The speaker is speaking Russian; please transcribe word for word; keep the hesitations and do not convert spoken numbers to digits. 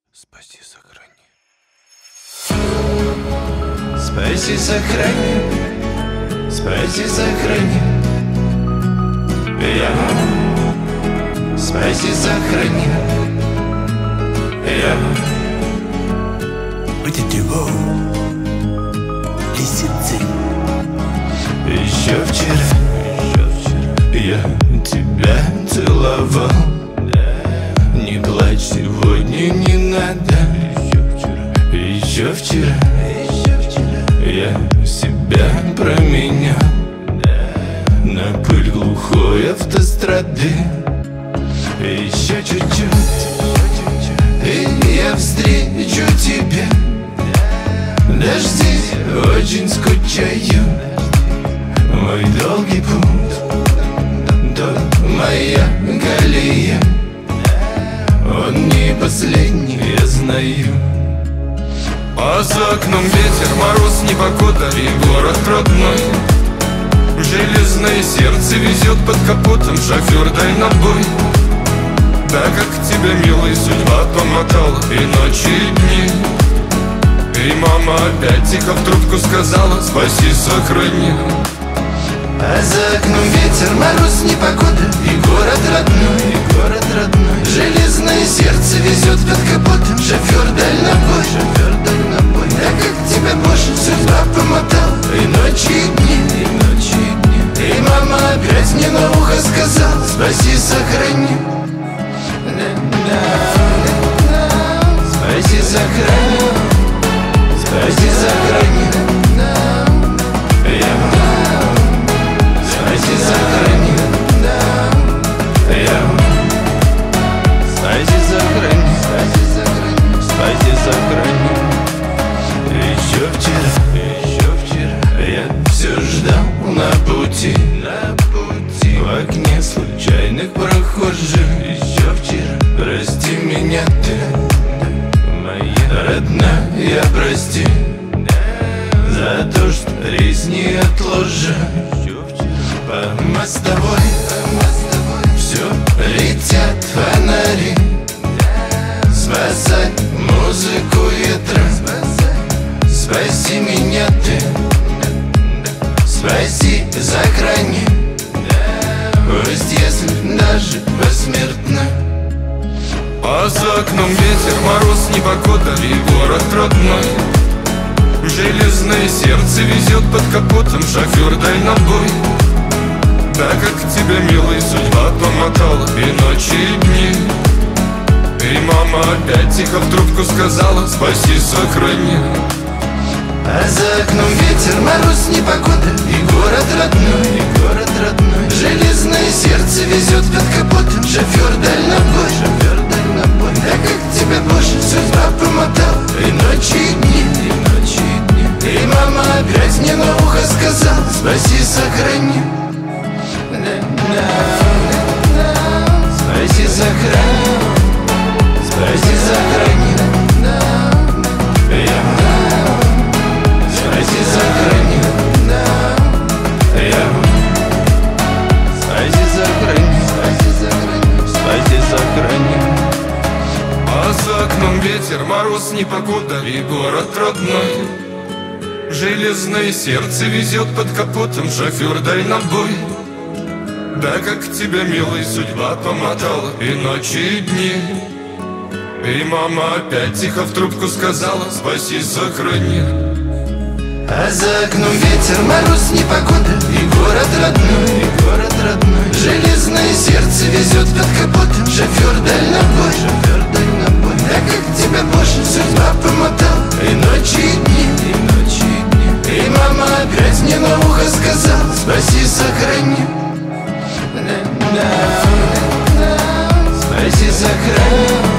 Спаси, сохрани. Спаси, сохрани. Спаси, сохрани. Я. Спаси, сохрани. Я. Где ты был? Лисицы. Еще вчера, еще вчера я тебя целовал. Не плачь, сегодня не надо. Еще вчера, еще вчера я себя променял на пыль глухой автострады. Еще чуть-чуть, и я встречу тебя. Дожди, очень скучаю. Мой долгий путь, то моя колея. Он не последний, я знаю. А за окном ветер, мороз, непогода и город родной. Железное сердце везет под капотом шофер дальнобой. Да как тебя, милая, судьба помотала и ночи, и дни. И мама опять тихо в трубку сказала: спаси, сохрани. А за окном ветер, мороз, непогода и город родной, и город родной. Железное сердце везет под капотом шофер дальнобой, шофер дальнобой. Да как тебя, Боже, судьба помотала и ночи, и дни, и ночи, и дни. И мама опять мне на ухо сказала: спаси, сохрани. Спаси, сохрани. Спаси, сохрани. Я. Спаси, сохрани. Я. Спаси, сохрани. Спаси, сохрани. Спаси, сохрани. Еще вчера, еще вчера я все ждал на пути, на пути. В окне случайных прохожих. Еще вчера, прости меня ты, моя родная, прости за то, что рейс не отложен. По мостовой, по мостовой все летят фонари. Спасай музыку ветра. Спаси меня ты. Спаси, сохрани. Пусть если даже посмертно. А за окном ветер, мороз, непогода и город родной. Железное сердце везет под капотом шофер дальнобой. Да как тебя, милая, судьба помотала и ночи, и дни. И мама опять тихо в трубку сказала: спаси, сохрани. А за окном ветер, мороз, непогода и город родной, и город родной. Железное сердце везет под капотом шофер дальнобой, шофер дальнобой. Да как тебя, Боже, судьба помотала и ночи, и дни, и ночи, и дни. И мама опять мне на ухо сказала: спаси, сохрани. Спаси, сохрани. Спаси, сохрани. Я. Спаси, сохрани. Я. Спаси, сохрани. Спаси, сохрани. Спаси, сохрани. А за окном ветер, мороз, непогода и город родной. Железное сердце везет под капотом шофер дальнобой. Да как тебя, милая, судьба помотала и ночи, и дни. И мама опять тихо в трубку сказала: спаси, сохрани. А за окном ветер, мороз, непогода и город родной, и город родной. Железное сердце везет под капотом шофер дальнобой, шофер дальнобой. Да как тебя, Боже, судьба помотала и ночи, и дни, и ночи, и дни. И мама опять мне на ухо сказала: спаси, сохрани. Спаси, сохрани.